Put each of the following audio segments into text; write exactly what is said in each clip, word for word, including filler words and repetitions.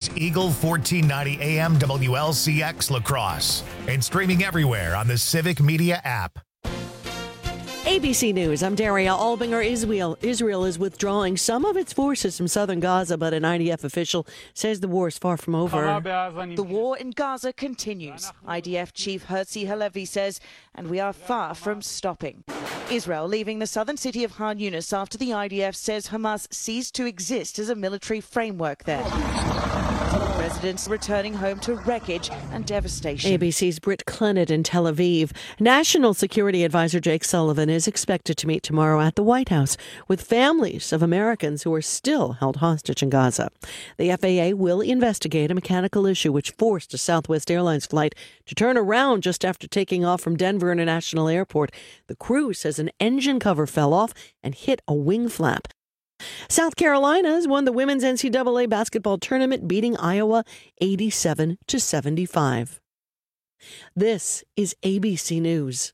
Eagle fourteen ninety A M W L C X La Crosse and streaming everywhere on the Civic Media app. A B C News, I'm Daria Albinger. Israel, Israel is withdrawing some of its forces from southern Gaza, but an I D F official says the war is far from over. The war in Gaza continues, I D F Chief Herzi Halevi says, and we are far from stopping. Israel leaving the southern city of Khan Yunis after the I D F says Hamas ceased to exist as a military framework there. Residents returning home to wreckage and devastation. A B C's Britt Clennett in Tel Aviv. National Security Advisor Jake Sullivan is expected to meet tomorrow at the White House with families of Americans who are still held hostage in Gaza. The F A A will investigate a mechanical issue which forced a Southwest Airlines flight to turn around just after taking off from Denver International Airport. The crew says an engine cover fell off and hit a wing flap. South Carolina has won the women's N C double A basketball tournament, beating Iowa eighty-seven to seventy-five. This is A B C News.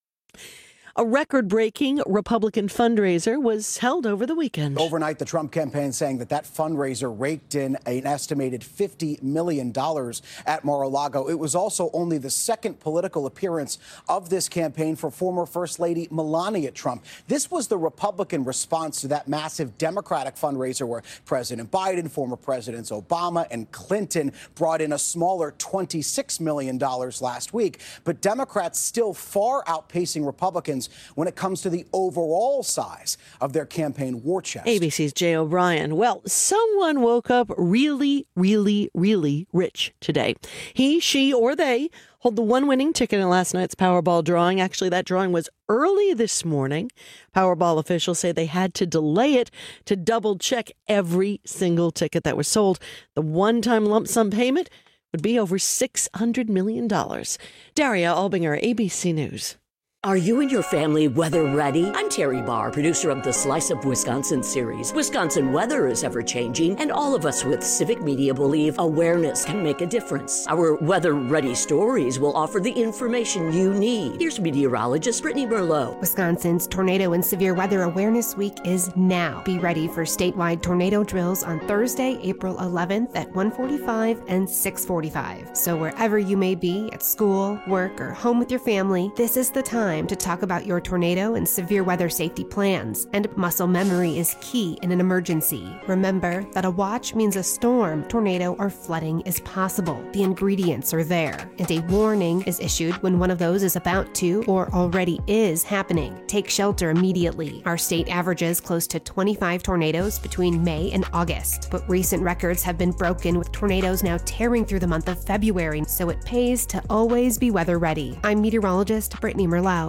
A record-breaking Republican fundraiser was held over the weekend. Overnight, the Trump campaign saying that that fundraiser raked in an estimated fifty million dollars at Mar-a-Lago. It was also only the second political appearance of this campaign for former First Lady Melania Trump. This was the Republican response to that massive Democratic fundraiser where President Biden, former Presidents Obama and Clinton brought in a smaller twenty-six million dollars last week. But Democrats still far outpacing Republicans when it comes to the overall size of their campaign war chest. A B C's Jay O'Brien. Well, someone woke up really, really, really rich today. He, she, or they hold the one winning ticket in last night's Powerball drawing. Actually, that drawing was early this morning. Powerball officials say they had to delay it to double check every single ticket that was sold. The one-time lump sum payment would be over six hundred million dollars. Daria Albinger, A B C News. Are you and your family weather ready? I'm Terry Barr, producer of the Slice of Wisconsin series. Wisconsin weather is ever-changing, and all of us with Civic Media believe awareness can make a difference. Our weather-ready stories will offer the information you need. Here's meteorologist Brittany Merlot. Wisconsin's Tornado and Severe Weather Awareness Week is now. Be ready for statewide tornado drills on Thursday, April eleventh at one forty-five and six forty-five. So wherever you may be, at school, work, or home with your family, this is the time to talk about your tornado and severe weather safety plans. And muscle memory is key in an emergency. Remember that a watch means a storm, tornado, or flooding is possible. The ingredients are there, and a warning is issued when one of those is about to or already is happening. Take shelter immediately. Our state averages close to twenty-five tornadoes between May and August, but recent records have been broken with tornadoes now tearing through the month of February, so it pays to always be weather ready. I'm meteorologist Brittany Merlot.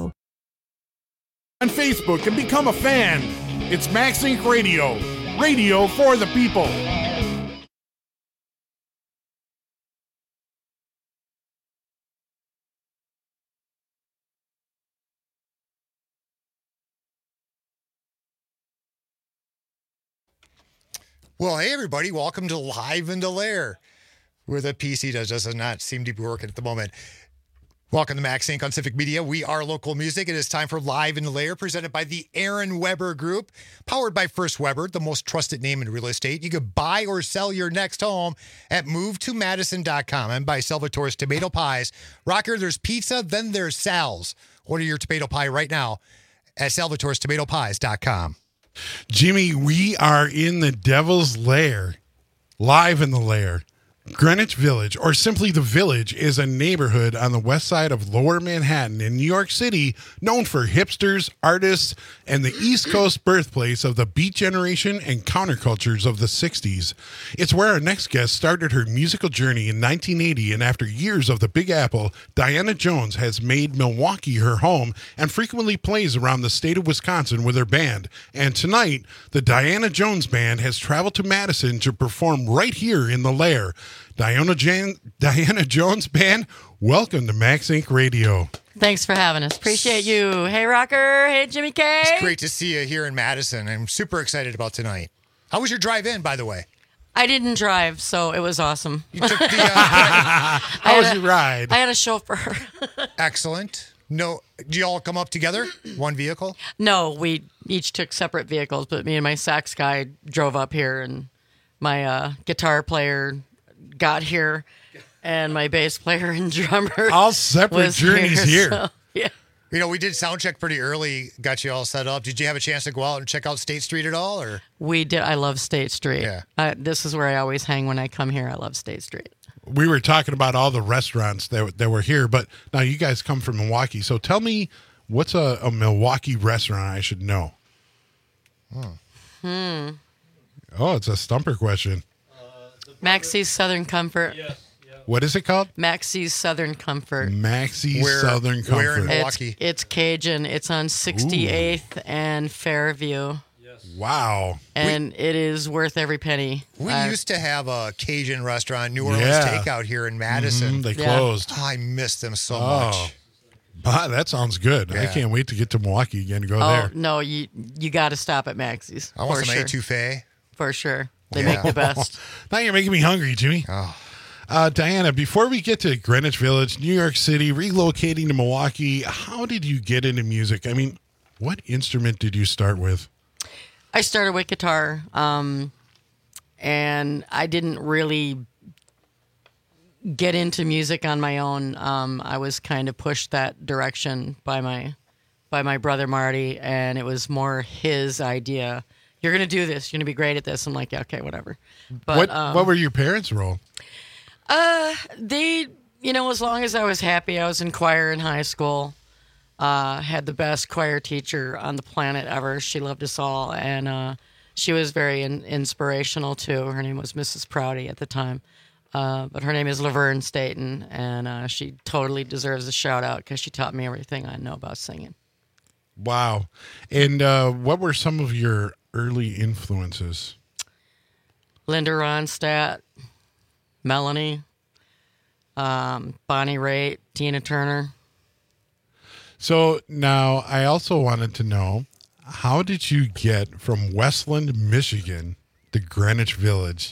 On Facebook and become a fan. It's Max Inc Radio. Radio for the people. Well, hey, everybody. Welcome to Live in the Lair, where the P C does, does not seem to be working at the moment. Welcome to Max Inc on Civic Media. We are local music. It is time for Live in the Lair, presented by the Aaron Weber Group, powered by First Weber, the most trusted name in real estate. You can buy or sell your next home at move to madison dot com and by Salvatore's Tomato Pies. Rocker, there's pizza, then there's Sal's. Order your tomato pie right now at salvatores tomato pies dot com. Jimmy, we are in the Devil's Lair, live in the lair. Greenwich Village, or simply The Village, is a neighborhood on the west side of Lower Manhattan in New York City, known for hipsters, artists, and the East Coast birthplace of the Beat Generation and countercultures of the sixties. It's where our next guest started her musical journey in nineteen eighty, and after years of the Big Apple, Diana Jones has made Milwaukee her home and frequently plays around the state of Wisconsin with her band. And tonight, the Diana Jones Band has traveled to Madison to perform right here in the Lair. Diana, Jan- Diana Jones Band, welcome to Max Inc Radio. Thanks for having us. Appreciate you. Hey, Rocker. Hey, Jimmy K. It's great to see you here in Madison. I'm super excited about tonight. How was your drive in, by the way? I didn't drive, so it was awesome. You took the, uh, How was your ride? I had a chauffeur. Excellent. No, do you all come up together? One vehicle? No, we each took separate vehicles, but me and my sax guy drove up here, and my uh, guitar player got here, and my bass player and drummer all separate was journeys here. so, yeah. You know, we did sound check pretty early, got you all set up. Did you have a chance to go out and check out State Street at all? Or We did. I love State Street. Yeah. I, this is where I always hang when I come here. I love State Street. We were talking about all the restaurants that that were here, but now you guys come from Milwaukee. So tell me, what's a, a Milwaukee restaurant I should know? Hmm. Hmm. Oh, it's a stumper question. Maxie's Southern Comfort. What is it called? Maxie's Southern Comfort. Maxie's Where- Southern Comfort. where in It's, Milwaukee? it's Cajun. It's on sixty-eighth and Fairview. Wow. And it is worth every penny. We I- used to have a Cajun restaurant, New Orleans Yeah. Takeout here in Madison. Mhm, they Yeah. closed. Oh, I miss them so Oh. much. Bah, that sounds good. I Yeah. can't wait to get to Milwaukee again to go Oh there. no, you you got to stop at Maxie's. I want for some sure. etouffee. For sure, they Yeah. make the best. Now you're making me hungry, Jimmy. Oh. Uh, Diana, before we get to Greenwich Village, New York City, relocating to Milwaukee, how did you get into music? I mean, what instrument did you start with? I started with guitar, um, and I didn't really get into music on my own. Um, I was kind of pushed that direction by my by my brother Marty, and it was more his idea. You're gonna do this. You're gonna be great at this. I'm like, yeah, okay, whatever. But what um, What were your parents' role? Uh, they, you know, as long as I was happy, I was in choir in high school. Uh, had the best choir teacher on the planet ever. She loved us all, and uh, she was very in- inspirational too. Her name was Missus Prouty at the time, uh, but her name is Laverne Staten, and uh, she totally deserves a shout out because she taught me everything I know about singing. Wow. And uh, what were some of your early influences? Linda Ronstadt, Melanie, um, Bonnie Raitt, Tina Turner. So now I also wanted to know, how did you get from Westland, Michigan to Greenwich Village?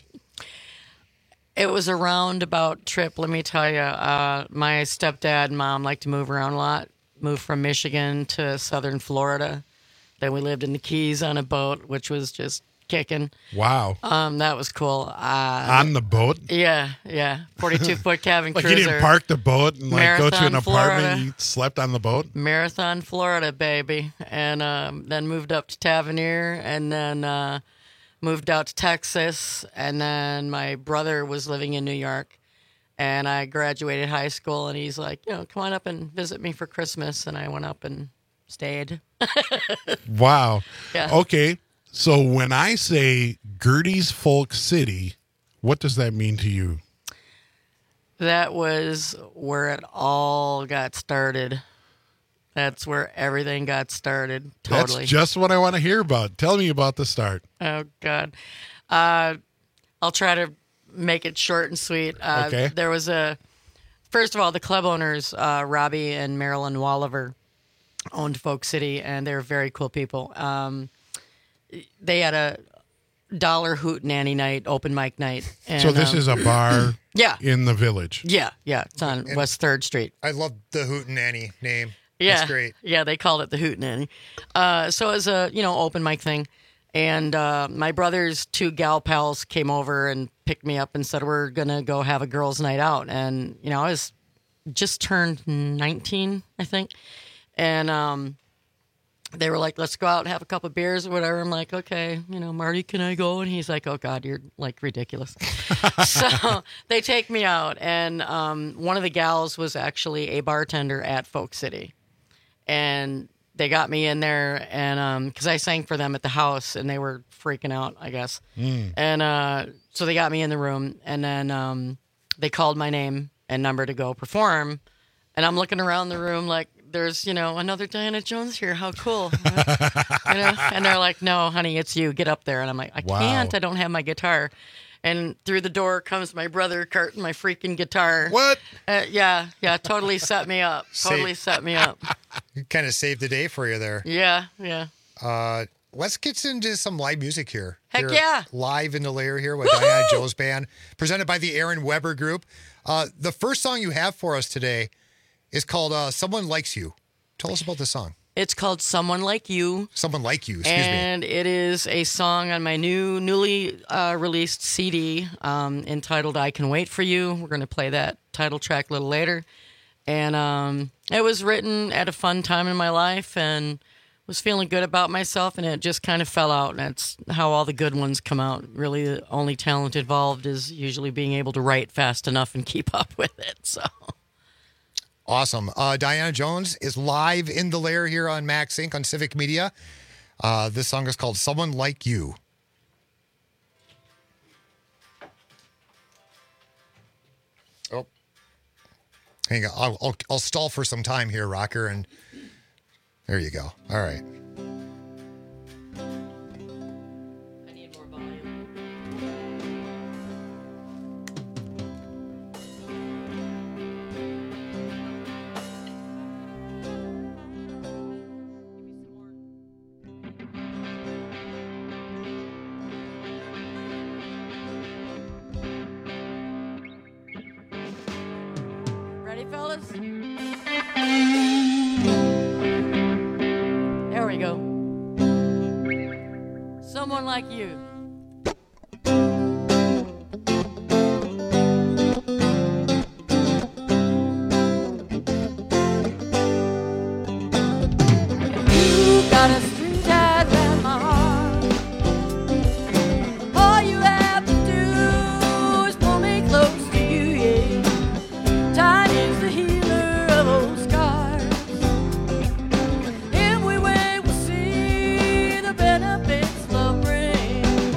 It was a roundabout trip, let me tell you. Uh, my stepdad and mom liked to move around a lot. Moved from Michigan to southern Florida. Then we lived in the Keys on a boat, which was just kicking. Wow. Um, that was cool. Uh, On the boat? yeah, yeah. forty-two foot cabin Like cruiser. you didn't park the boat and like go to an Marathon, apartment, Florida. you slept on the boat? Marathon, Florida, baby. And um, then moved up to Tavernier, and then uh, moved out to Texas. And then my brother was living in New York. And I graduated high school, and he's like, you know, come on up and visit me for Christmas. And I went up and stayed. Wow. Yeah. Okay. So when I say Gertie's Folk City, what does that mean to you? That was where it all got started. That's where everything got started. Totally. That's just what I want to hear about. Tell me about the start. Oh, God. Uh, I'll try to make it short and sweet. Uh, Okay. There was a, first of all, the club owners, uh, Robbie and Marilyn Walliver, owned Folk City, and they're very cool people. Um, they had a dollar hootenanny night, open mic night. And, so this um, is a bar yeah. in the village. Yeah, yeah. It's on West third Street. I love the Hootenanny name. Yeah, That's great. Yeah, they called it the Hootenanny. Uh, so it was a you know open mic thing, and uh, my brother's two gal pals came over and picked me up and said we're gonna go have a girls' night out. And you know I was just turned nineteen, I think, and um, they were like, "Let's go out and have a couple beers or whatever." I'm like, "Okay, you know, Marty, can I go?" And he's like, "Oh God, you're like ridiculous." So they take me out, and um, one of the gals was actually a bartender at Folk City. And they got me in there, and because I sang for them at the house, and they were freaking out, I guess. Mm. And uh, so they got me in the room, and then um, they called my name and number to go perform. And I'm looking around the room like, there's, you know, another Diana Jones here. How cool. You know? And they're like, no, honey, it's you. Get up there. And I'm like, I Wow. can't. I don't have my guitar. And through the door comes my brother carting my freaking guitar. What? Uh, yeah, yeah, totally set me up. Totally set me up. Kind of saved the day for you there. Yeah, yeah. Uh, let's get into some live music here. Heck Here, yeah. Live in the Lair here with Diana Jones Band, presented by the Aaron Weber Group. Uh, the first song you have for us today is called uh, Someone Likes You. Tell us about the song. It's called Someone Like You. Someone Like You, excuse and me. And it is a song on my new, newly uh, released C D um, entitled I Can Wait For You. We're going to play that title track a little later. And um, it was written at a fun time in my life and was feeling good about myself, and it just kind of fell out. And that's how all the good ones come out. Really, the only talent involved is usually being able to write fast enough and keep up with it. So awesome. Uh, Diana Jones is live in the lair here on Max Inc on Civic Media. Uh, this song is called Someone Like You. Oh, hang on. I'll, I'll, I'll stall for some time here, Rocker, and there you go. All right. I need more volume. Ready, fellas? There we go. Someone Like You. You got a string tied around my heart. All you have to do is pull me close to you, yeah. Time is the healer of old scars. If we wait, we'll see the benefits love brings.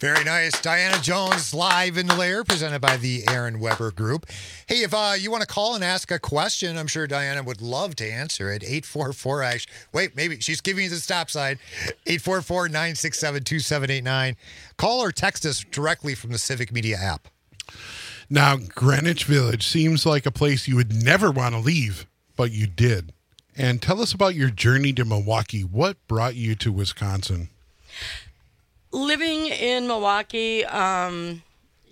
Very nice. Diana Jones live in the lair, presented by the Aaron Weber Group. Hey, if uh, you want to call and ask a question, I'm sure Diana would love to answer it. eight four four, actually. Wait, maybe she's giving you the stop sign. eight four four, nine six seven, two seven eight nine. Call or text us directly from the Civic Media app. Now, Greenwich Village seems like a place you would never want to leave, but you did. And tell us about your journey to Milwaukee. What brought you to Wisconsin? Living in Milwaukee, um,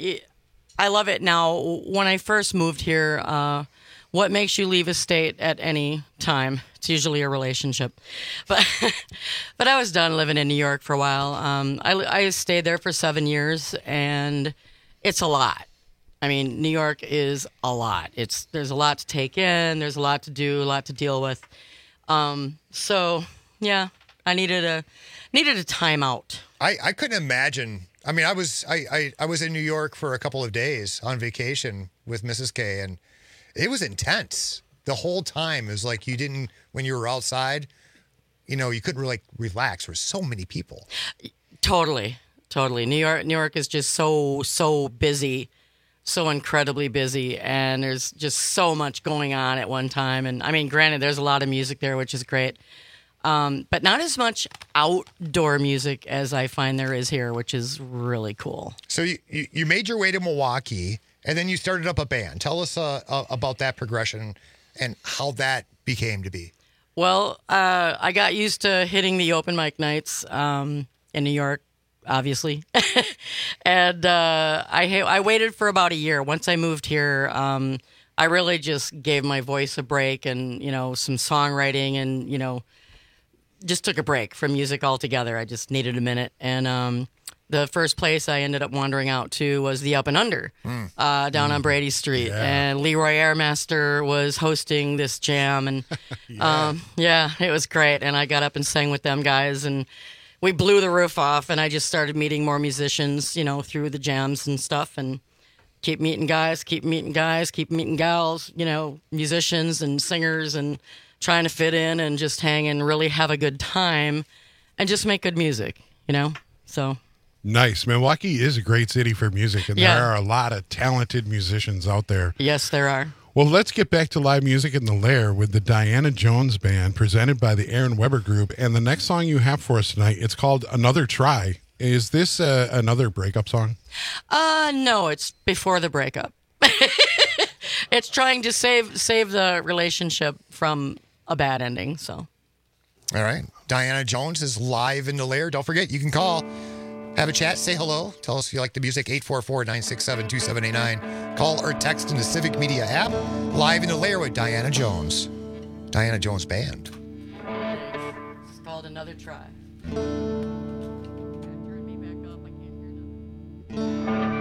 I love it now. When I first moved here, uh, what makes you leave a state at any time? It's usually a relationship. But but I was done living in New York for a while. Um, I, I stayed there for seven years, and it's a lot. I mean, New York is a lot. It's there's a lot to take in. There's a lot to do, a lot to deal with. Um, so, yeah, I needed a needed a timeout. I, I couldn't imagine. I mean, I was I, I, I was in New York for a couple of days on vacation with Missus K, and it was intense. The whole time it was like you didn't, when you were outside, you know, you couldn't really like, relax. There were so many people. Totally, totally. New York, New York is just so, so busy, so incredibly busy, and there's just so much going on at one time. And I mean, granted, there's a lot of music there, which is great. Um, but not as much outdoor music as I find there is here, which is really cool. So you, you, you made your way to Milwaukee, and then you started up a band. Tell us uh, uh, about that progression and how that became to be. Well, uh, I got used to hitting the open mic nights um, in New York, obviously. and uh, I, I waited for about a year. Once I moved here, um, I really just gave my voice a break and, you know, some songwriting and, you know, just took a break from music altogether. I just needed a minute. And um, the first place I ended up wandering out to was the Up and Under mm. uh, down mm. on Brady Street. Yeah. And Leroy Airmaster was hosting this jam. And yeah. Um, yeah, it was great. And I got up and sang with them guys. And we blew the roof off. And I just started meeting more musicians, you know, through the jams and stuff. And keep meeting guys, keep meeting guys, keep meeting gals, you know, musicians and singers and trying to fit in and just hang and really have a good time and just make good music, you know? So nice. Milwaukee is a great city for music, and yeah. there are a lot of talented musicians out there. Yes, there are. Well, let's get back to live music in the Lair with the Diana Jones Band, presented by the Aaron Weber Group. And the next song you have for us tonight, it's called Another Try. Is this uh, another breakup song? Uh, no, it's before the breakup. It's trying to save save the relationship from a bad ending. So, all right, Diana Jones is live in the Lair. Don't forget, you can call, have a chat, say hello, tell us if you like the music. Eight four four, nine six seven, two seven eight nine. Call or text in the Civic Media app. Live in the Lair with Diana Jones, Diana Jones Band. It's called Another Try. Turn me back up. I can't hear nothing.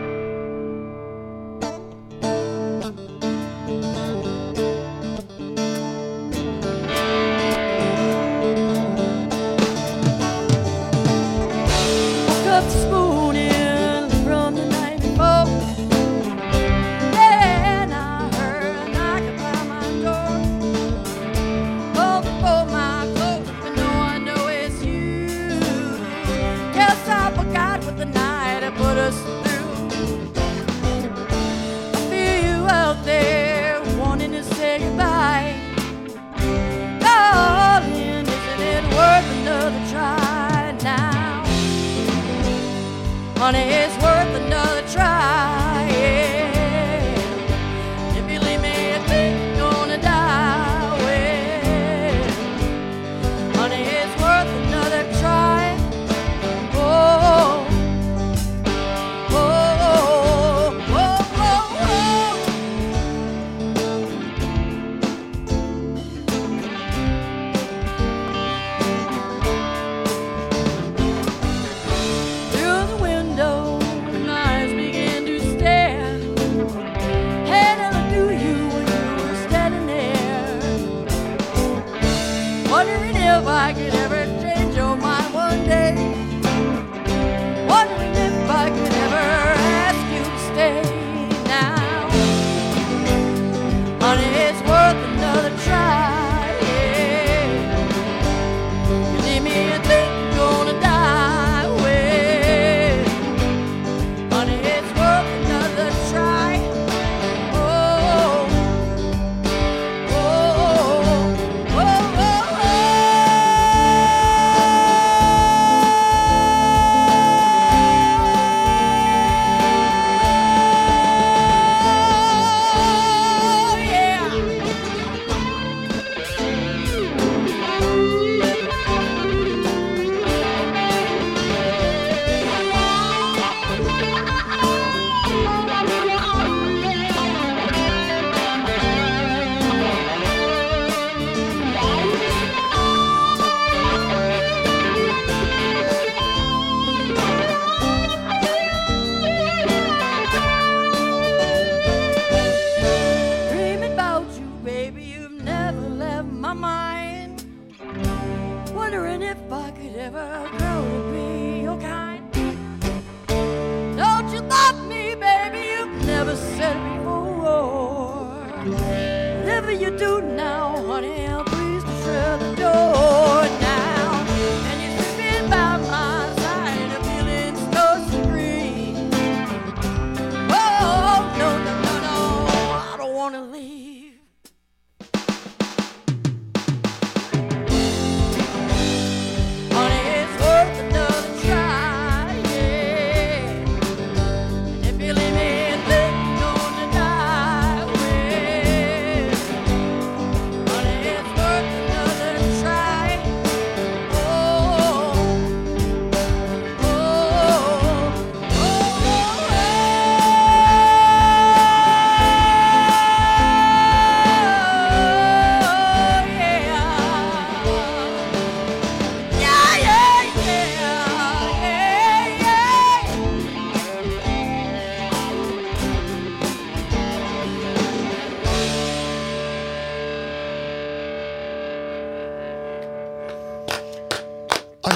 Honey, it's worth another try, yeah. If you leave me, I think you're gonna die, well. Honey, it's worth another try. Oh, oh, oh, oh, oh, oh. Through the window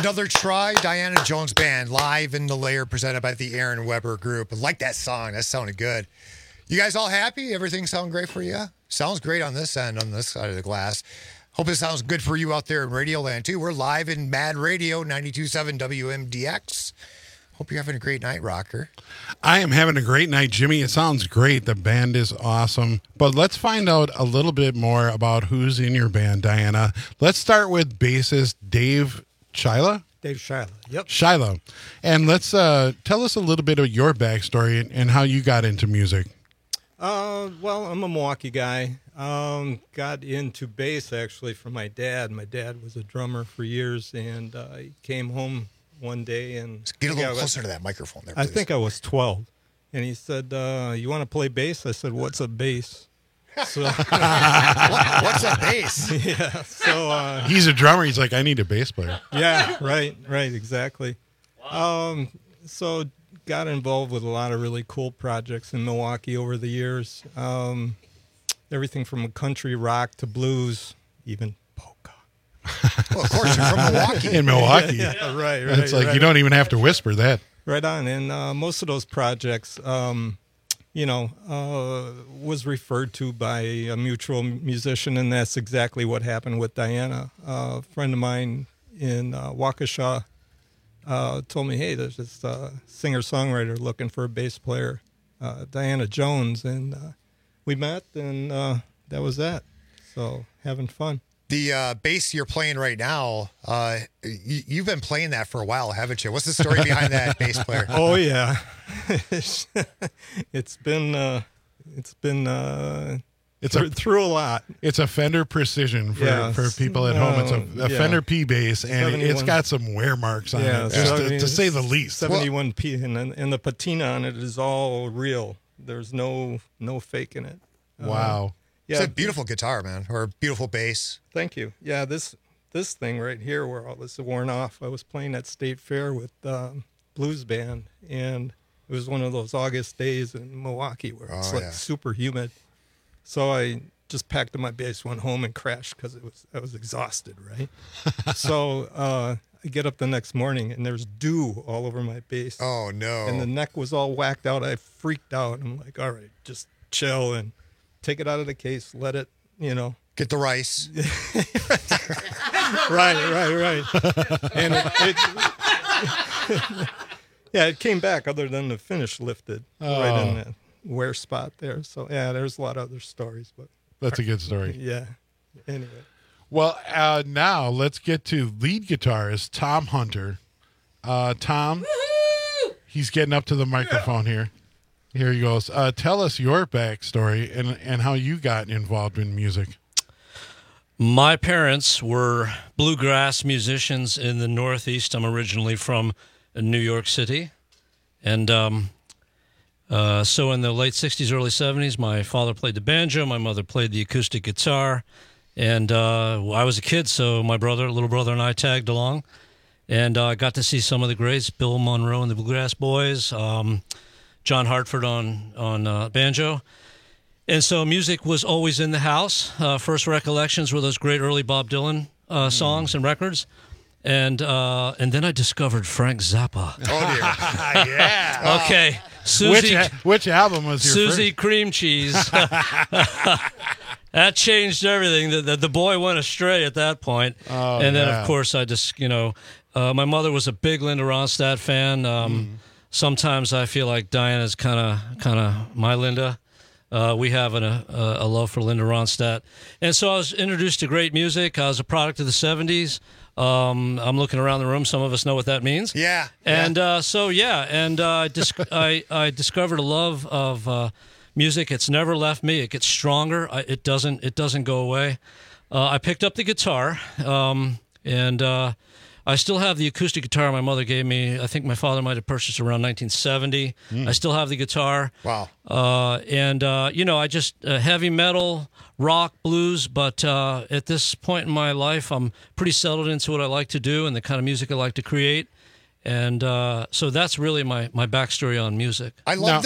Another try, Diana Jones Band, live in the lair, presented by the Aaron Weber Group. I like that song. That sounded good. You guys all happy? Everything sound great for you? Sounds great on this end, on this side of the glass. Hope it sounds good for you out there in Radio Land, too. We're live in Mad Radio, ninety-two point seven W M D X. Hope you're having a great night, Rocker. I am having a great night, Jimmy. It sounds great. The band is awesome. But let's find out a little bit more about who's in your band, Diana. Let's start with bassist Dave Shiloh. Dave Shiloh. Yep. Shiloh. And let's uh, tell us a little bit of your backstory and, and how you got into music. Uh, well, I'm a Milwaukee guy. Um, got into bass actually from my dad. My dad was a drummer for years, and uh, he came home one day and Get a little was, closer to that microphone there, I please. think I was twelve, and he said, uh, "You want to play bass?" I said, "What's a bass?" So, what, what's a bass? Yeah. So uh, he's a drummer. He's like, I need a bass player. Yeah. Right. Right. Exactly. Um. So got involved with a lot of really cool projects in Milwaukee over the years. Um, everything from country rock to blues, even polka. Well, of course, you're from Milwaukee. In Milwaukee. Yeah, yeah, right, right. It's like right. you don't even have to whisper that. Right on. And uh, most of those projects, um, you know, uh, was referred to by a mutual musician, and that's exactly what happened with Diana. Uh, a friend of mine in uh, Waukesha uh, told me, hey, there's this uh, singer-songwriter looking for a bass player, uh, Diana Jones, and uh, we met, and uh, that was that. So having fun. The uh, bass you're playing right now, uh, you, you've been playing that for a while, haven't you? What's the story behind that bass player? Oh yeah, it's been uh, it's been uh, It's through, a, through a lot. It's a Fender Precision for, Yeah, for people at home. It's a, a yeah. Fender P bass, and it's got some wear marks on Yeah, it, just so, I to, mean, to say the least. seventy-one P, and, and the patina on it is all real. There's no no fake in it. Uh, Wow. Yeah, It's a beautiful guitar, man, or a beautiful bass. Thank you. Yeah, this this thing right here, where all this is worn off, I was playing at State Fair with um, Blues Band, and it was one of those August days in Milwaukee where it's Oh, like yeah. super humid. So I just packed up my bass, went home, and crashed because it was I was exhausted, right? so uh, I get up the next morning, and there's dew all over my bass. Oh no! And the neck was all whacked out. I freaked out. I'm like, all right, just chill and take it out of the case, let it, you know. Get the rice. right, right, right. And it, it yeah, it came back other than the finish lifted right in Oh. that wear spot there. So yeah, there's a lot of other stories, but That's a good story. yeah. Anyway. Well, uh, now let's get to lead guitarist Tom Hunter. Uh, Tom, he's getting up to the microphone here. Here he goes. Uh, tell us your backstory and and how you got involved in music. My parents were bluegrass musicians in the Northeast. I'm originally from New York City. And um, uh, so in the late sixties, early seventies, my father played the banjo, my mother played the acoustic guitar. And uh, I was a kid, so my brother, little brother, and I tagged along. And I uh, got to see some of the greats, Bill Monroe and the Bluegrass Boys, um, John Hartford on, on uh, banjo. And so music was always in the house. Uh, first recollections were those great early Bob Dylan uh, songs and records. And uh, and then I discovered Frank Zappa. Oh, dear. Yeah. Okay. Susie, which, which album was your Susie first? Cream Cheese. That changed everything. The, the, the boy went astray at that point. Oh, and then, yeah. of course, I just, you know, uh, my mother was a big Linda Ronstadt fan. Um, Mm-hmm. Sometimes I feel like Diana's kind of kind of my Linda. Uh, we have an, a, a love for Linda Ronstadt. And so I was introduced to great music. I was a product of the seventies. Um, I'm looking around the room. Some of us know what that means. Yeah. And uh, so, yeah, and uh, I, dis- I, I discovered a love of uh, music. It's never left me. It gets stronger. I, it doesn't It doesn't go away. Uh, I picked up the guitar, um, and uh, I still have the acoustic guitar my mother gave me. I think my father might have purchased around nineteen seventy. Mm. I still have the guitar. Wow. Uh, and, uh, you know, I just uh, heavy metal, rock, blues. But uh, at this point in my life, I'm pretty settled into what I like to do and the kind of music I like to create. And uh, so that's really my, my backstory on music. I love Now- the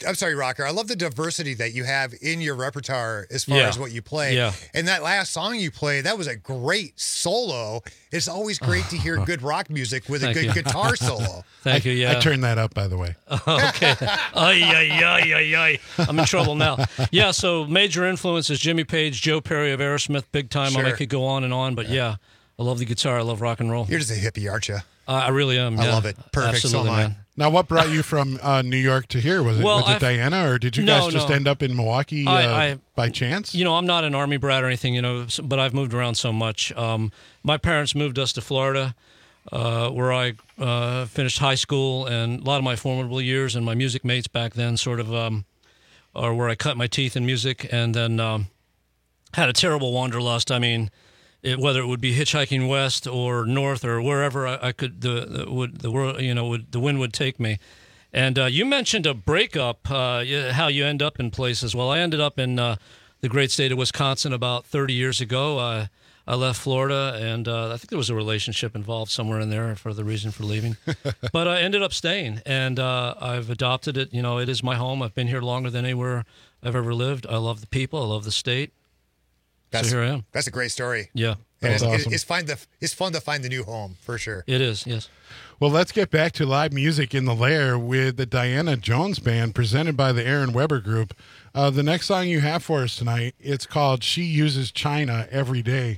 I'm sorry, Rocker. I love the diversity that you have in your repertoire as far Yeah. as what you play. Yeah. And that last song you played, that was a great solo. It's always great to hear good rock music with a Thank good you. guitar solo. Thank you. Yeah. I turned that up, by the way. Okay. Ay, ay, ay, ay, ay. I'm in trouble now. Yeah, so major influences, Jimmy Page, Joe Perry of Aerosmith, big time. Sure. I could go on and on, but yeah, I love the guitar. I love rock and roll. You're just a hippie, aren't you? Uh, I really am. I yeah. love it. Perfect. Absolutely, So am I. man. Now, what brought you from uh, New York to here? Was it, Well, was it I've- Diana, or did you No, guys just no. end up in Milwaukee uh, I- I- by chance? You know, I'm not an army brat or anything, you know, s- but I've moved around so much. Um, my parents moved us to Florida, uh, where I uh, finished high school, and a lot of my formidable years and my music mates back then sort of um, are where I cut my teeth in music, and then um, had a terrible wanderlust. I mean, it, whether it would be hitchhiking west or north or wherever I, I could, the, the would the world, you know, would the wind would take me. And uh, you mentioned a breakup, uh, y- how you end up in places. Well, I ended up in uh, the great state of Wisconsin about thirty years ago. Uh, I left Florida, and uh, I think there was a relationship involved somewhere in there for the reason for leaving. But I ended up staying, and uh, I've adopted it. You know, it is my home. I've been here longer than anywhere I've ever lived. I love the people. I love the state. That's, so here I am. That's a great story. Yeah. And That's it's, awesome. it's, fun to, it's fun to find the new home, for sure. It is, yes. Well, let's get back to live music in the Lair with the Diana Jones Band, presented by the Aaron Weber Group. Uh, the next song you have for us tonight, it's called She Uses China Every Day.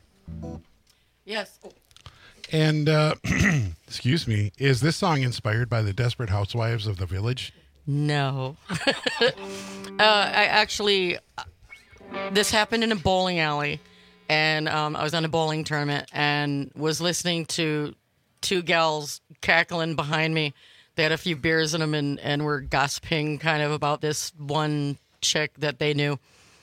Yes. And, uh, excuse me, is this song inspired by the Desperate Housewives of the Village? No. uh, I actually, this happened in a bowling alley, and um, I was on a bowling tournament and was listening to two gals cackling behind me. They had a few beers in them and, and were gossiping kind of about this one chick that they knew.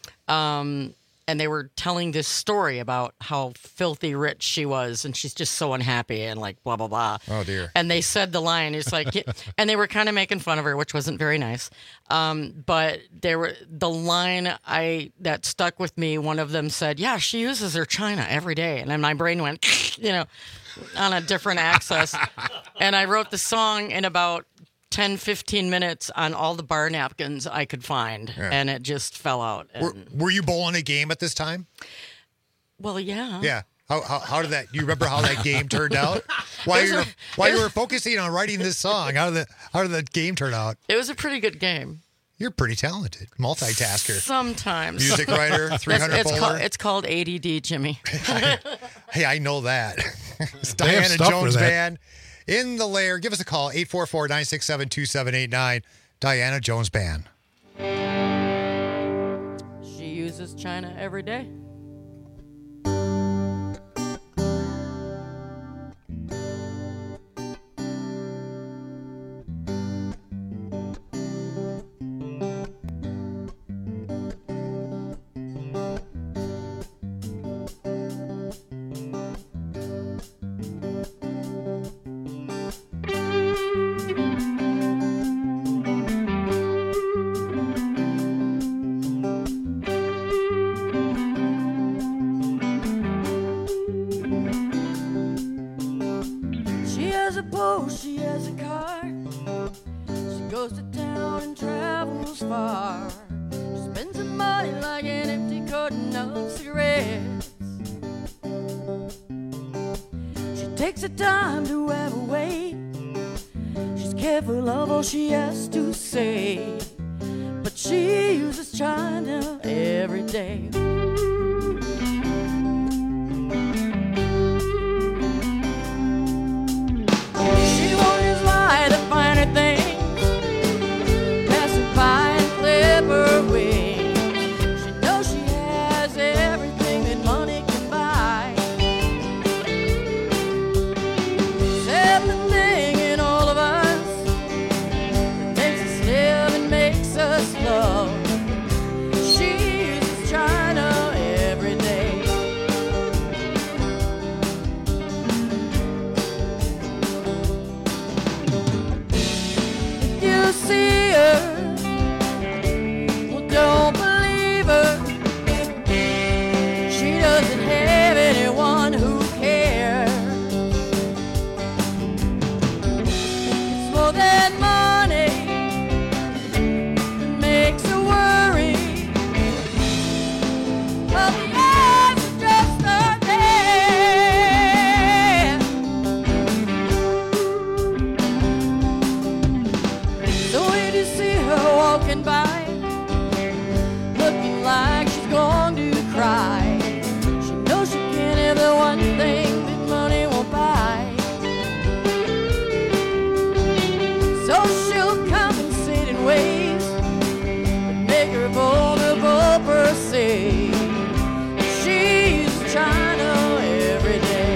Um, and they were telling this story about how filthy rich she was, and she's just so unhappy and like blah, blah, blah. Oh, dear. And they said the line, it's like, and they were kind of making fun of her, which wasn't very nice. Um, but there were the line I that stuck with me. One of them said, "Yeah, she uses her china every day," and then my brain went, you know, on a different axis. And I wrote the song in about ten, fifteen minutes on all the bar napkins I could find, Yeah. and it just fell out. And, Were, were you bowling a game at this time? well, yeah. Yeah. How, how, how did that? You remember how that game turned out? Why It was you were a- why it you was- were focusing on writing this song? How did the how did the game turn out? It was a pretty good game. You're pretty talented, multitasker, Sometimes. music writer, three It's, hundred it's, bowler. called, it's called A D D, Jimmy. Hey, I know that. It's They have Diana stuff for Jones that. Band in the Lair. Give us a call, eight four four, nine six seven, two seven eight nine. Diana Jones Band. She uses china every day. She has a boat, she has a car. She goes to town and travels far. She spends her money like an empty carton of cigarettes. She takes her time to have a way. She's careful of all she has to say. But she uses China every day. She won't just lie the finer things, pacify and clip her wings. She knows she has everything that money can buy. Except the thing in all of us that makes us live and makes us love. She uses China every day. You see her, well, don't believe her. She doesn't have anyone who cares. It's more than money, walking by, looking like she's going to cry. She knows she can't have the one thing that money won't buy. So she'll compensate in ways that make her vulnerable per se. She's trying to every day.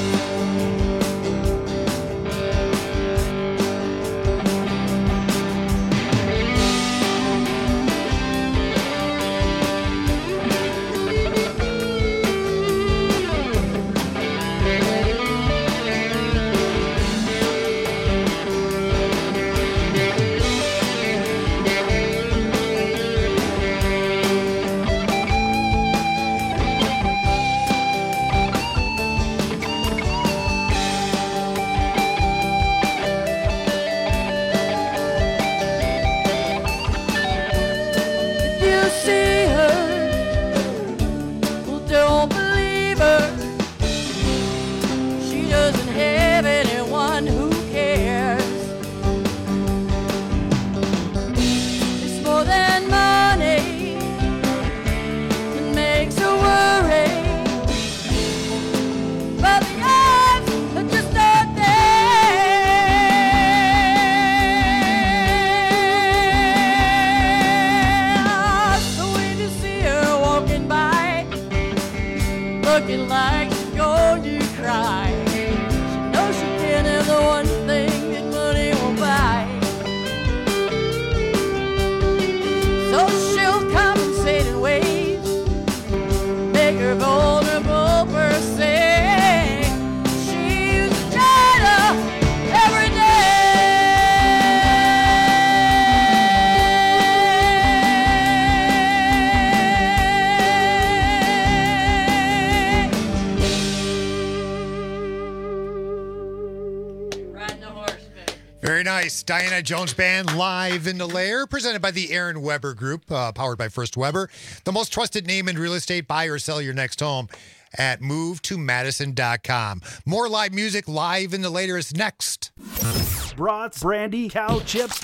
Looking like she's going to cry. She knows she can't have the one thing that money won't buy. So she'll compensate in ways, make her vulnerable per se. She's trying to every day. Very nice. Diana Jones Band live in the lair, presented by the Aaron Weber Group, uh, powered by First Weber. The most trusted name in real estate. Buy or sell your next home at move to madison dot com. More live music live in the later is next. Brats, brandy, cow chips,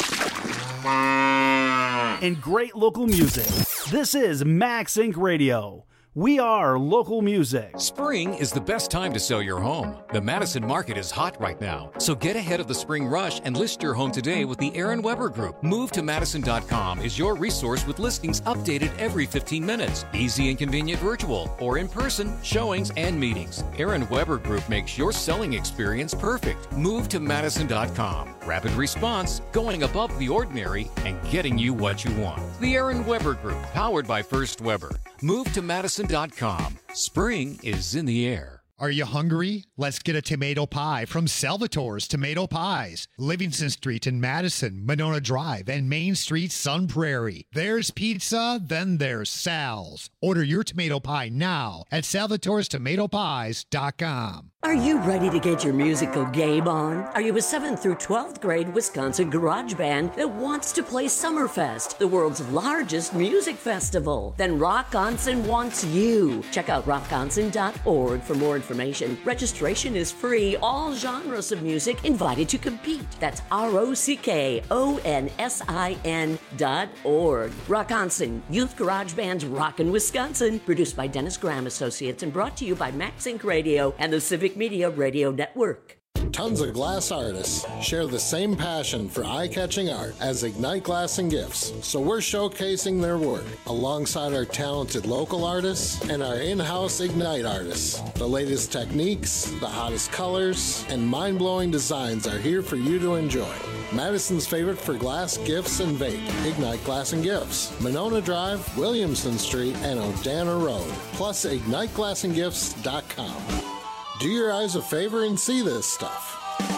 and great local music. This is Max Incorporated. Radio. We are local music. Spring is the best time to sell your home. The Madison market is hot right now, so get ahead of the spring rush and list your home today with the Aaron Weber Group. move to madison dot com is your resource with listings updated every fifteen minutes. Easy and convenient virtual or in-person showings and meetings. Aaron Weber Group makes your selling experience perfect. move to madison dot com. Rapid response, going above the ordinary, and getting you what you want. The Aaron Weber Group, powered by First Weber. move to madison dot com. Spring is in the air. Are you hungry? Let's get a tomato pie from Salvatore's Tomato Pies. Livingston Street in Madison, Monona Drive, and Main Street, Sun Prairie. There's pizza, then there's Sal's. Order your tomato pie now at salvatores tomato pies dot com. Are you ready to get your musical game on? Are you a seventh through twelfth grade Wisconsin garage band that wants to play Summerfest, the world's largest music festival? Then Rockonson wants you. Check out rockonson dot org for more information. Registration is free. All genres of music invited to compete. That's R O C K O N S I N dot org. Rockonson, Youth Garage Band's Rockin' Wisconsin, produced by Dennis Graham Associates and brought to you by Max Incorporated. Radio and the Civic Media Radio Network. Tons of glass artists share the same passion for eye-catching art as Ignite Glass and Gifts, so we're showcasing their work alongside our talented local artists and our in-house Ignite artists. The latest techniques, the hottest colors, and mind-blowing designs are here for you to enjoy. Madison's favorite for glass, gifts, and vape, Ignite Glass and Gifts, Monona Drive, Williamson Street, and Odana Road, plus ignite glass and gifts dot com. Do your eyes a favor and see this stuff.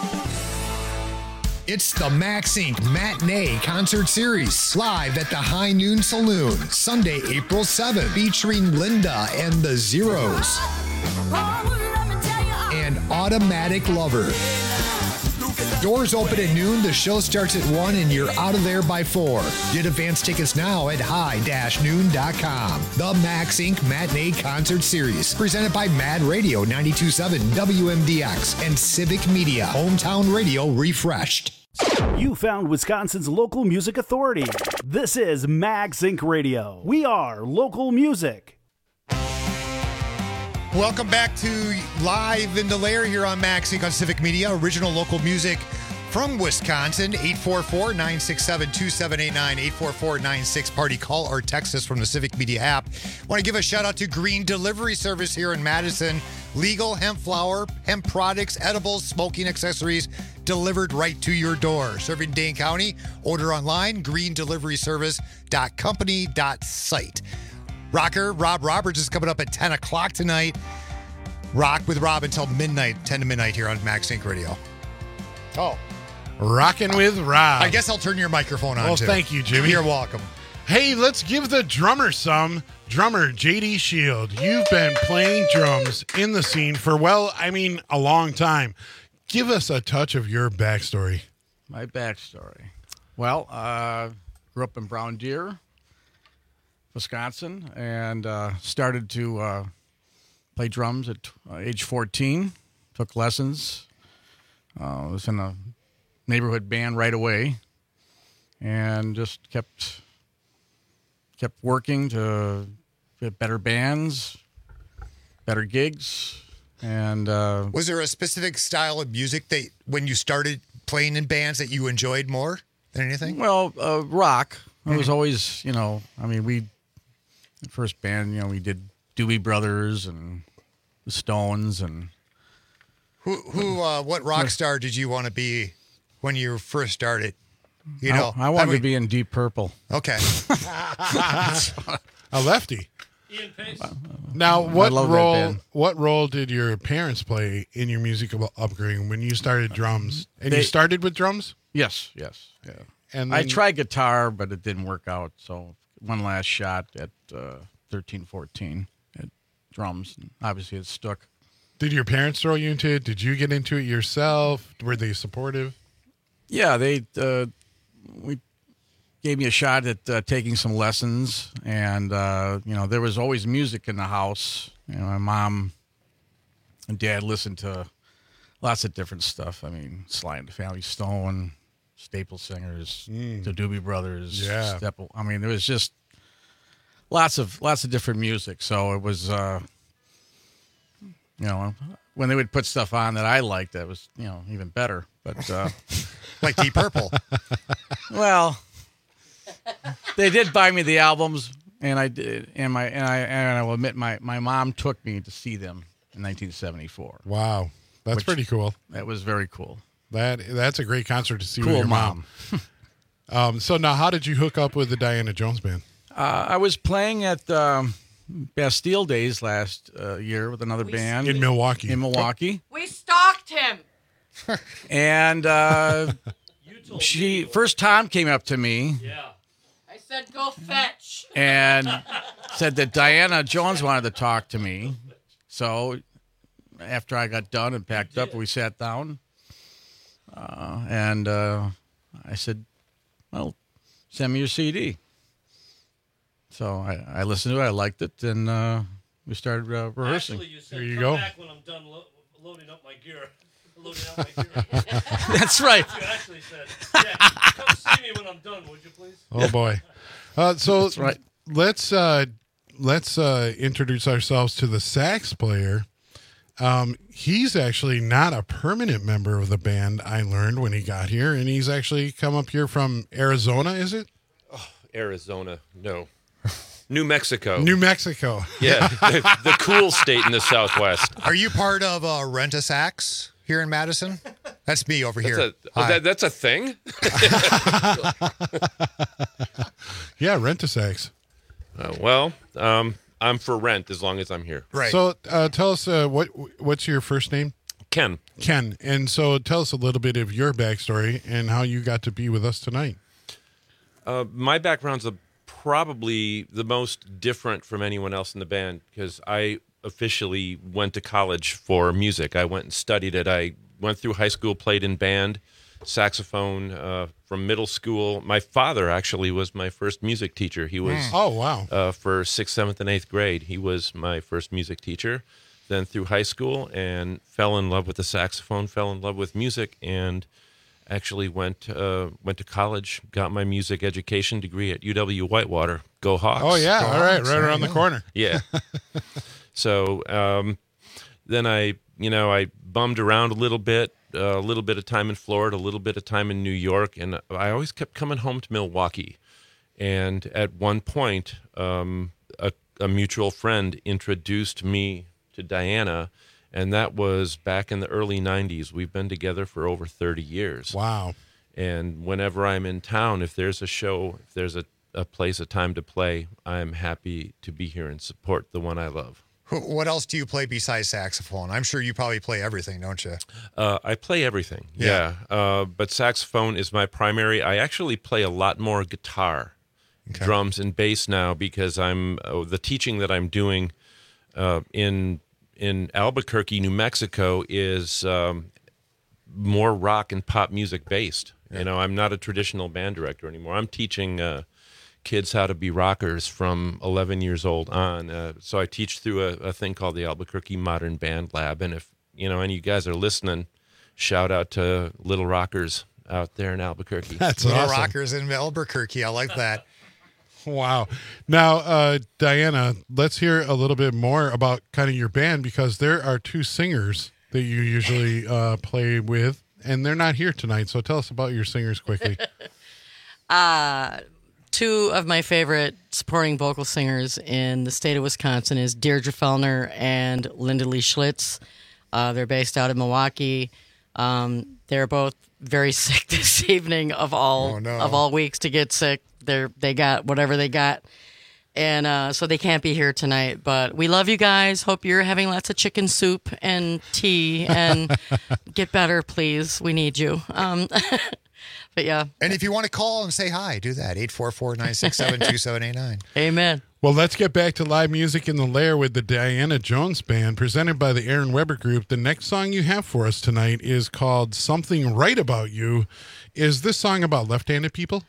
It's the Max Incorporated. Matinee Concert Series, live at the High Noon Saloon, Sunday, April seventh, featuring Linda and the Zeros and Automatic Lover. Doors open at noon, the show starts at one, and you're out of there by four. Get advance tickets now at high noon dot com. The Max Incorporated. Matinee Concert Series, presented by Mad Radio ninety-two point seven W M D X and Civic Media, hometown radio refreshed. You found Wisconsin's local music authority. This is MagSync Radio. We are local music. Welcome back to Live in the Lair here on MagSync on Civic Media. Original local music from Wisconsin. eight four four, nine six seven, two seven eight nine, eight four four, nine six party. Call or text us from the Civic Media app. Want to give a shout out to Green Delivery Service here in Madison. Legal hemp flour, hemp products, edibles, smoking accessories delivered right to your door. Serving Dane County. Order online, green delivery service dot company dot site. Rocker Rob Roberts is coming up at ten o'clock tonight. Rock with Rob until midnight, ten to midnight here on MagSync Radio. Oh. Rocking with Rob. I guess I'll turn your microphone on, Well, too. thank you, Jimmy. You're welcome. Hey, let's give the drummer some. Drummer J D Shield, you've been playing drums in the scene for, well, I mean, a long time. Give us a touch of your backstory. My backstory. Well, uh, grew up in Brown Deer, Wisconsin, and uh, started to uh, play drums at uh, age fourteen. Took lessons. Uh, was in a neighborhood band right away, and just kept kept working to get better bands, better gigs, and uh, Was there a specific style of music that when you started playing in bands that you enjoyed more than anything? well, uh, rock. It was always, you know, I mean, we the first band, you know, we did Doobie Brothers and the Stones, and Who, who, uh, what rock star did you want to be when you first started? You I- know, I, wanted mean- to be in Deep Purple. Okay. A lefty. Now, I what love that role? band. What role did your parents play in your musical upbringing when you started drums? And you They- started with drums? Yes, yes, yeah. And I then- tried guitar, but it didn't work out. So one last shot at uh, thirteen, fourteen at drums. And obviously, it stuck. Did your parents throw you into it? Did you get into it yourself? Were they supportive? Yeah, they uh, we gave me a shot at uh, taking some lessons, and uh, you know there was always music in the house. You know, my mom and dad listened to lots of different stuff. I mean, Sly and the Family Stone, Staple Singers, the Doobie Brothers, Yeah. Step. I mean, there was just lots of lots of different music. So it was, uh, you know, when they would put stuff on that I liked, that was you know even better. But uh, like Deep Purple. Well, they did buy me the albums, and I did, and my and I and I will admit my my mom took me to see them in nineteen seventy-four. Wow, that's Which- pretty cool. That was very cool. That that's a great concert to see Cool with your mom. mom. um, so now, how did you hook up with the Diana Jones Band? Uh, I was playing at um, Bastille Days last uh, year with another band In Milwaukee. In Milwaukee, We stalked him. and uh, she first Tom came up to me Yeah. I said, go fetch. and said that Diana Jones wanted to talk to me. So after I got done and packed up, we sat down, uh, and uh, I said, "Well, send me your C D." So I, I listened to it, I liked it, and uh, we started uh, rehearsing. Actually, you said, There you come go. back when I'm done lo- loading up my gear. Loading up my gear. That's right. You actually said, yeah, come see me when I'm done, would you please? Oh boy. Uh, so That's right. let's uh, let's uh, introduce ourselves to the sax player. Um, he's actually not a permanent member of the band, I learned when he got here, and he's actually come up here from Arizona, is it? Arizona, no. New Mexico. New Mexico. Yeah, the, the cool state in the Southwest. Are you part of uh, Rent a Sax here in Madison? That's me over That's here. a, oh, Hi. that, that's a thing? Yeah, rent a sax. Uh, well, um, I'm for rent as long as I'm here. Right. So uh, tell us uh, what what's your first name? Ken. Ken. And so tell us a little bit of your backstory and how you got to be with us tonight. Uh, my background's a, probably the most different from anyone else in the band because I officially went to college for music. I went and studied it. I went through high school, played in band, saxophone uh, from middle school. My father actually was my first music teacher. He was Oh, wow. uh, for sixth, seventh, and eighth grade. He was my first music teacher. Then through high school and fell in love with the saxophone, fell in love with music, and actually went uh, went to college, got my music education degree at U W Whitewater. Go Hawks! Oh yeah, Go all right, Hawks. right around the corner. Yeah. So um, then I, you know, I bummed around a little bit, uh, a little bit of time in Florida, a little bit of time in New York, and I always kept coming home to Milwaukee. And at one point, um, a, a mutual friend introduced me to Diana, and that was back in the early nineties. We've been together for over thirty years. Wow. And whenever I'm in town, if there's a show, if there's a, a place, a time to play, I'm happy to be here and support the one I love. What else do you play besides saxophone? I'm sure you probably play everything, don't you? Uh, I play everything, yeah. yeah. Uh, but saxophone is my primary. I actually play a lot more guitar, okay. drums, and bass now because I'm uh, the teaching that I'm doing uh, in in Albuquerque, New Mexico, is um, more rock and pop music based. Yeah. You know, I'm not a traditional band director anymore. I'm teaching Uh, kids how to be rockers from eleven years old on. Uh, so I teach through a, a thing called the Albuquerque Modern Band Lab. And if, you know, any of you guys are listening, shout out to Little Rockers out there in Albuquerque. That's Little awesome. Rockers in Albuquerque. I like that. Wow. Now, uh, Diana, let's hear a little bit more about kind of your band, because there are two singers that you usually uh, play with, and they're not here tonight. So tell us about your singers quickly. uh Two of my favorite supporting vocal singers in the state of Wisconsin is Deirdre Fellner and Linda Lee Schlitz. Uh, they're based out of Milwaukee. Um, they're both very sick this evening of all oh, no. of all weeks to get sick. They're they got whatever they got, and uh, so they can't be here tonight. But we love you guys. Hope you're having lots of chicken soup and tea, and get better, please. We need you. Um, But yeah. And if you want to call and say hi, do that. eight four four, nine six seven, two seven eight nine. Amen. Well, let's get back to live music in the Lair with the Diana Jones Band, presented by the Aaron Weber Group. The next song you have for us tonight is called Something Right About You. Is this song about left-handed people?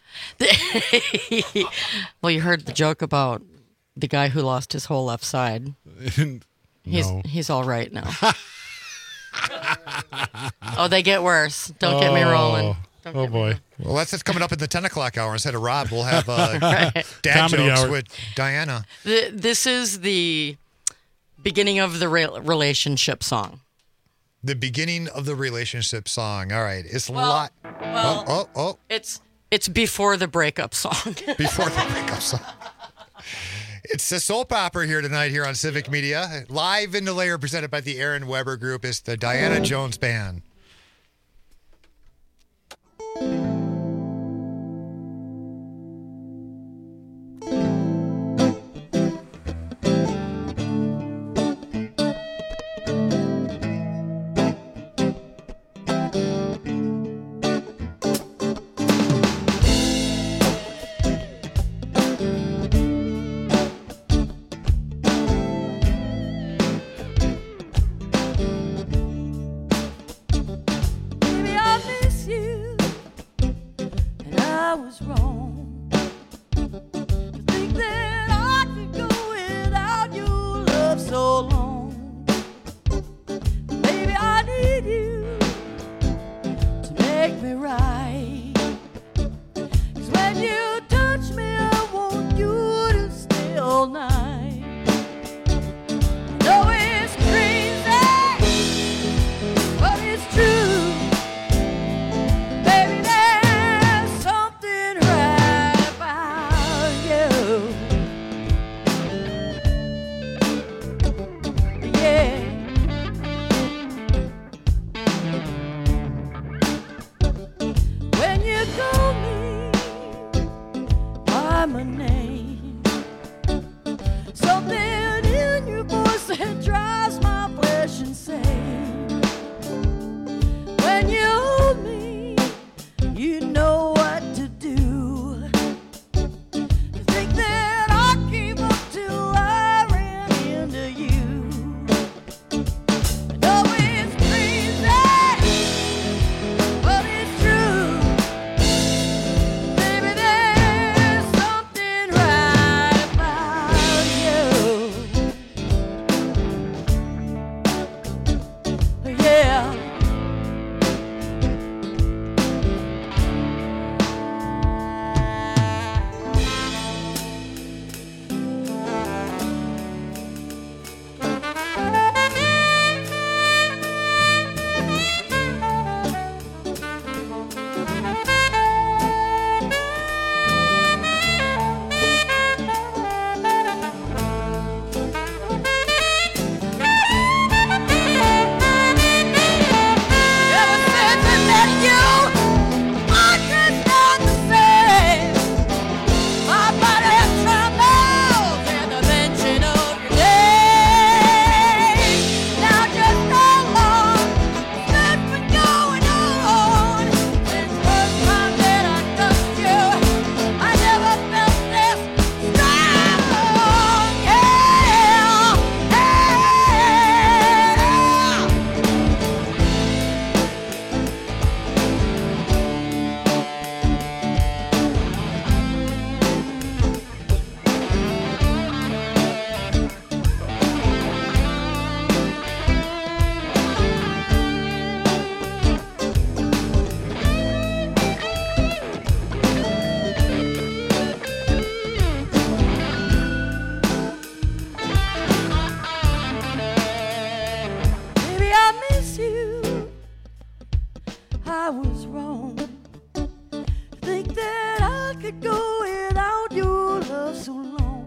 Well, you heard the joke about the guy who lost his whole left side. no. He's he's all right now. Oh, they get worse. Don't get me rolling. Don't oh, boy. Well, that's, that's coming up at the ten o'clock hour. Instead of Rob, we'll have uh, right. dad Comedy jokes hour. with Diana. The, this is the beginning of the re- relationship song. The beginning of the relationship song. All right. It's a Well, lot. well, oh, oh, oh. It's it's before the breakup song. Before the breakup song. It's the soap opera here tonight here on Civic Media. Live in the Lair, presented by the Aaron Weber Group. It's the Diana Jones Band. could go without your love so long.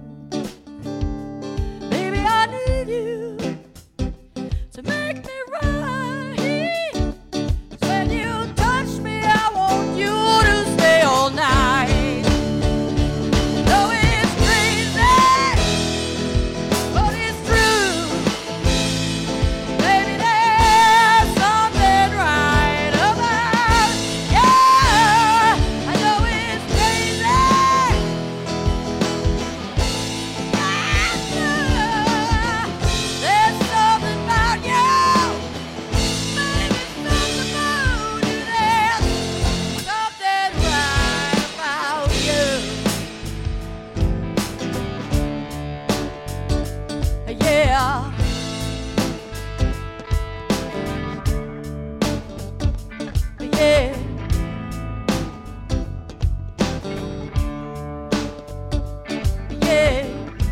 Baby, I need you to make me right. When you touch me, I want you to stay all night. Though it's crazy, but it's true. Baby, there's something right about you. I know it's crazy. There's something about you. Maybe something about you. There's something right about you. Yeah. Yeah. Yeah.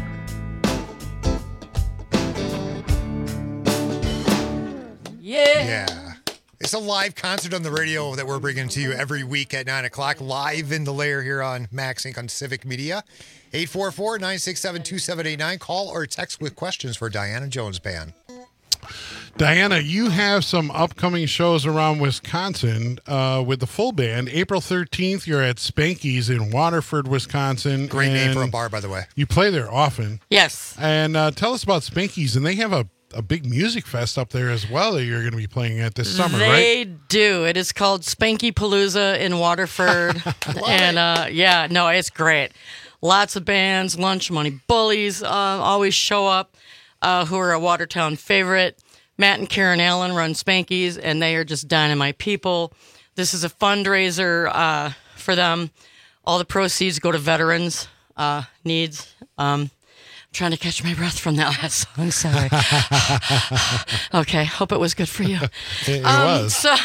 Yeah. Yeah. It's a live concert on the radio that we're bringing to you every week at nine o'clock, live in the lair here on Max Inc on Civic Media. eight four four, nine six seven, two seven eight nine. Call or text with questions for Diana Jones Band. Diana, you have some upcoming shows around Wisconsin uh, with the full band. April thirteenth, you're at Spanky's in Waterford, Wisconsin. Great name for a and bar, by the way. You play there often. Yes. And uh, tell us about Spanky's. And they have a, a big music fest up there as well that you're going to be playing at this summer, they right? do. It is called Spanky Palooza in Waterford. and uh, yeah, no, it's great. Lots of bands, Lunch Money Bullies uh, always show up, uh, who are a Watertown favorite. Matt and Karen Allen run Spanky's, and they are just dynamite people. This is a fundraiser uh, for them. All the proceeds go to veterans' uh, needs. Um, I'm trying to catch my breath from that last song. Sorry. Okay, hope it was good for you. It, it Um, was. So,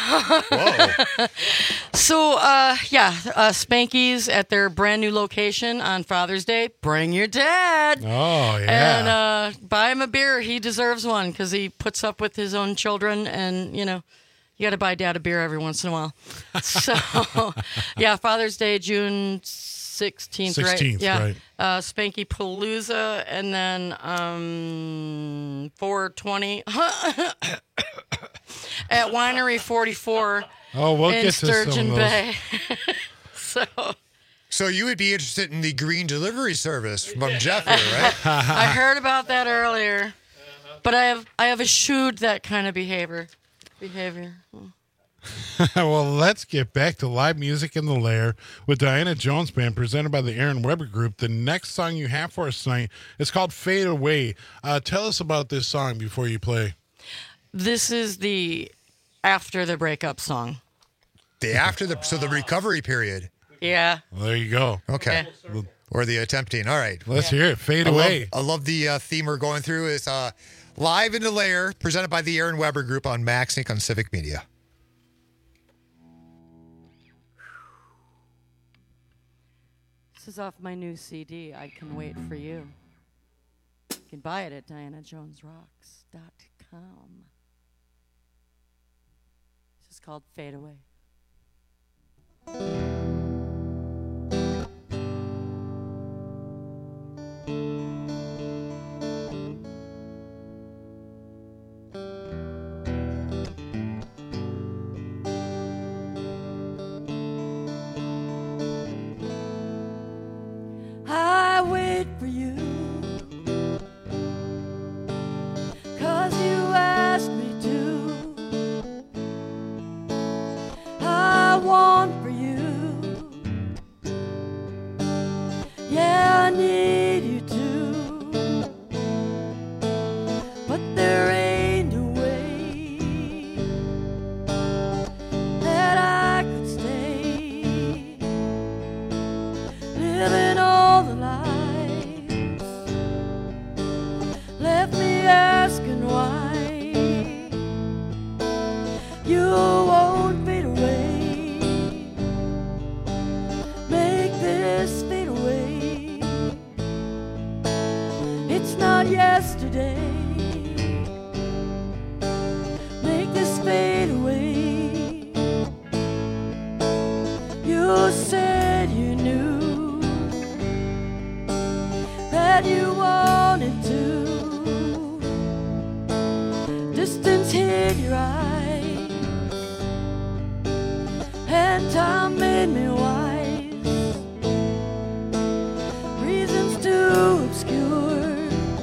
so uh, yeah, uh, Spanky's at their brand new location on Father's Day. Bring your dad. Oh, yeah. And uh, buy him a beer. He deserves one because he puts up with his own children. And, you know, you got to buy dad a beer every once in a while. So, yeah, Father's Day, June sixteenth, right? sixteenth, Yeah. right. Uh, Spanky Palooza. And then um, four twenty at Winery forty-four Oh, we'll in get to some of Sturgeon those. Bay. so... So you would be interested in the green delivery service from Jeffrey, right? I heard about that earlier, but I have I have eschewed that kind of behavior. Behavior. Well, let's get back to live music in the lair with Diana Jones Band, presented by the Aaron Weber Group. The next song you have for us tonight is called "Fade Away." Uh, tell us about this song before you play. This is the after the breakup song. The after the so the recovery period. Yeah. Well, there you go. Okay. Or the attempting. All right. Let's hear it. Fade I away. Love, I love the uh, theme we're going through. It's uh, live in the lair, presented by the Aaron Weber Group on Max Inc on Civic Media. This is off my new C D, I Can Wait For You. You can buy it at diana jones rocks dot com. This is called Fade Away. I wait for you, 'cause you asked me to. I want for you, yeah, I need you to, but there ain't a way that I could stay living all the lies left me asking why you won't fade away. Make this fade away. It's not yesterday. Make this fade away. You said you knew said you wanted to. Distance hid your eyes, and time made me wise. Reasons too obscure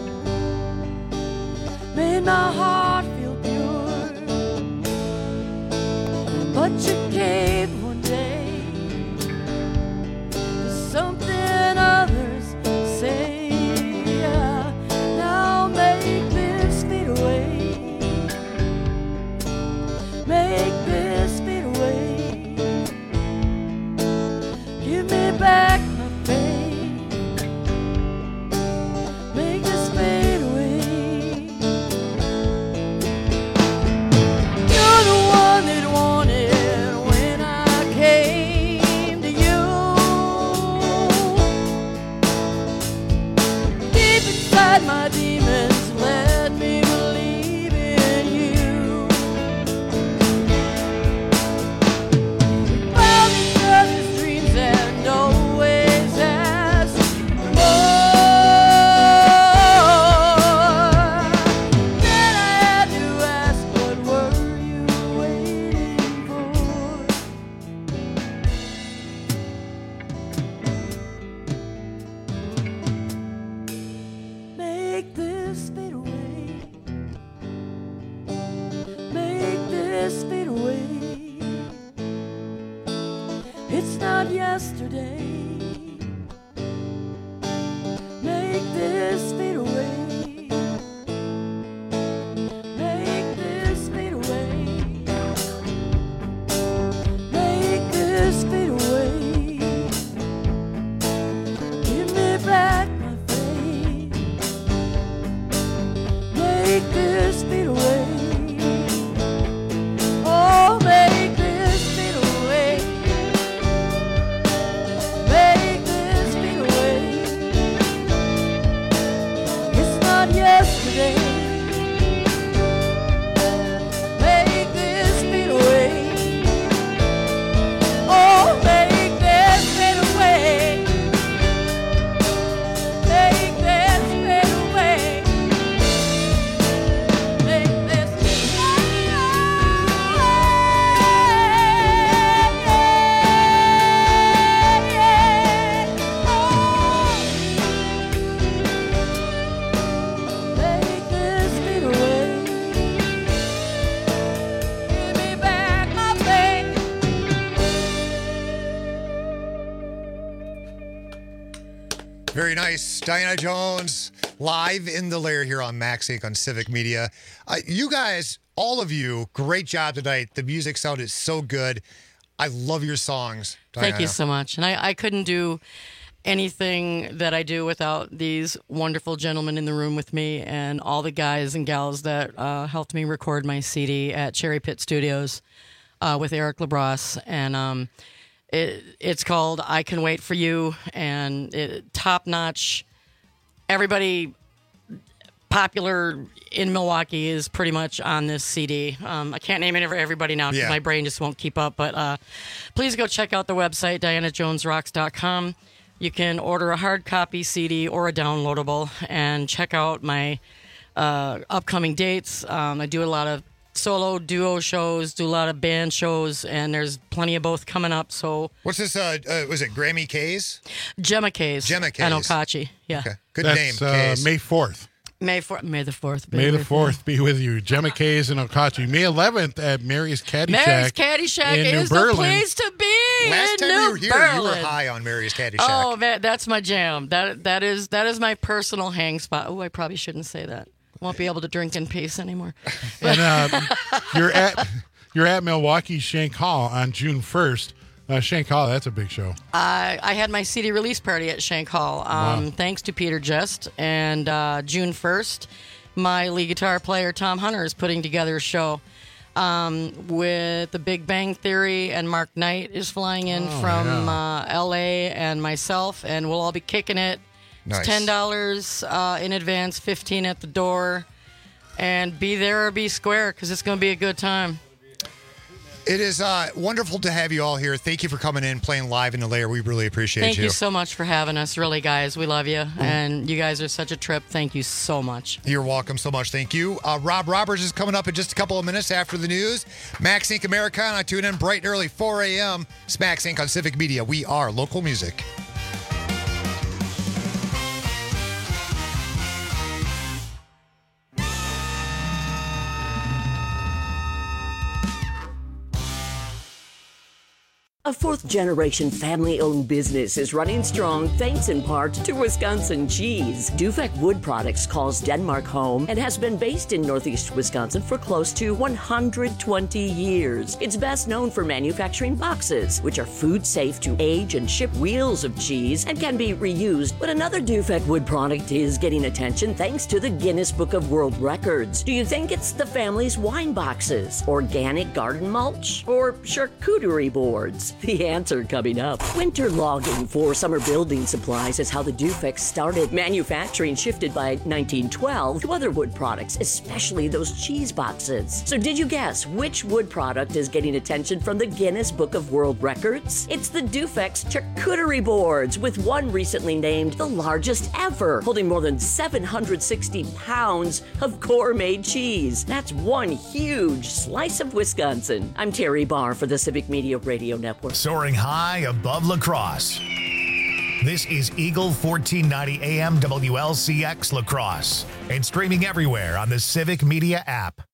made my heart feel pure. But you gave one day to something others say. Now make this fade away. Make this fade away. Give me back my faith. Make this fade away. You're the one that wanted when I came to you. Deep inside my demons, let me believe in you. Found each other's dreams and always asked for more. Then I had to ask, what were you waiting for? Make this fade away. Make this fade away. It's not yesterday. Make this fade away. Make this fade away. Make this fade away. Give me back my faith. Make this fade away. Oh, make this fade away. Make this fade away. It's not yesterday. Make this fade away. Oh, make this fade away. Make this fade away. Make this Make this fade away. Give me back my faith. Very nice. Diana Jones, live in the lair here on Max Inc on Civic Media. Uh, you guys, all of you, great job tonight. The music sounded so good. I love your songs, Diana. Thank you so much. And I, I couldn't do anything that I do without these wonderful gentlemen in the room with me and all the guys and gals that uh, helped me record my C D at Cherry Pit Studios uh, with Eric LaBrosse. And um, it, it's called I Can Wait For You, and it, top-notch. Everybody popular in Milwaukee is pretty much on this C D. Um, I can't name it for everybody now because Yeah. my brain just won't keep up. But uh, please go check out the website, diana jones rocks dot com. You can order a hard copy C D or a downloadable, and check out my uh, upcoming dates. Um, I do a lot of solo duo shows, do a lot of band shows, and there's plenty of both coming up. So What's this? Uh, uh, was it Grammy K's? Gemma K's. Gemma K's. And Okachi. Yeah. Okay. Good That's, name, uh, K's. May fourth. May fourth. May the fourth. be May the with you. fourth be with you. Gemma K's and Okachi. May eleventh at Mary's Caddy Mary's Shack. Caddy Shack in New is the Berlin. place to be. Last in time New you were here, you were Berlin. high on Mary's Caddy Shack. Oh, that, that's my jam. That that is that is my personal hang spot. Oh, I probably shouldn't say that. Won't be able to drink in peace anymore. And uh, you're at you're at Milwaukee's Shank Hall on June first. Uh, Shank Hall, that's a big show. I I had my C D release party at Shank Hall. Um, Wow. Thanks to Peter Jest. And uh, June first, my lead guitar player Tom Hunter is putting together a show um, with the Big Bang Theory, and Mark Knight is flying in Oh, from yeah. uh, L A, and myself, and we'll all be kicking it. Nice. It's ten dollars uh, in advance, fifteen at the door, and be there or be square because it's going to be a good time. It is uh, wonderful to have you all here. Thank you for coming in, playing live in the lair. We really appreciate Thank you. you so much for having us. Really, guys, we love you. And you guys are such a trip. Thank you so much. You're welcome so much. Thank you. Uh, Rob Roberts is coming up in just a couple of minutes after the news. Max Incorporated. Americana. Tune in bright and early, four a.m. It's Max Incorporated on Civic Media. We are local music. A fourth-generation family-owned business is running strong thanks in part to Wisconsin cheese. Dufek Wood Products calls Denmark home and has been based in northeast Wisconsin for close to one hundred twenty years. It's best known for manufacturing boxes, which are food-safe to age and ship wheels of cheese and can be reused. But another Dufek Wood product is getting attention thanks to the Guinness Book of World Records. Do you think it's the family's wine boxes, organic garden mulch, or charcuterie boards? The answer coming up. Winter logging for summer building supplies is how the Dufek started. Manufacturing shifted by nineteen twelve to other wood products, especially those cheese boxes. So did you guess which wood product is getting attention from the Guinness Book of World Records? It's the Dufek's charcuterie boards, with one recently named the largest ever, holding more than seven hundred sixty pounds of gourmet cheese. That's one huge slice of Wisconsin. I'm Terry Barr for the Civic Media Radio Network. Soaring high above La Crosse. This is Eagle fourteen ninety A M W L C X La Crosse and streaming everywhere on the Civic Media app.